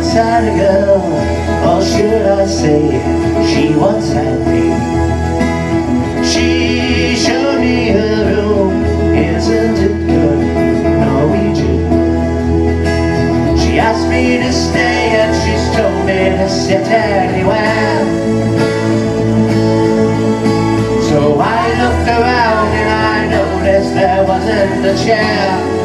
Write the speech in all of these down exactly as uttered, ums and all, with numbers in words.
once-had a girl, or should I say, she once had me. She showed me her room, isn't it good, Norwegian? She asked me to stay and she's told me to sit anywhere. So I looked around and I noticed there wasn't a chair.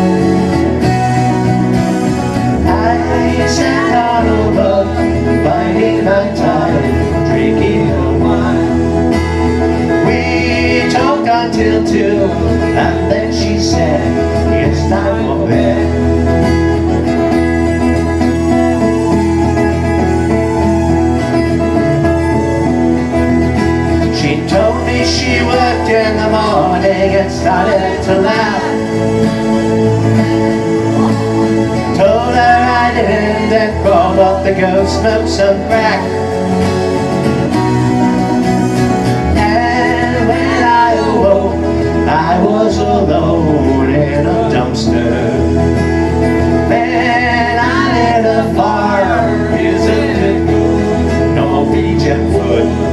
I sat on a rug, biding my time, drinking a wine. We talked until two, and then she said, it's time for bed. She told me she worked in the morning and started to laugh. Told her I didn't, and called up the ghost, smoked some crack. And when I awoke, I was alone in a dumpster. Man, I lit a fire, isn't it good, Norwegian food?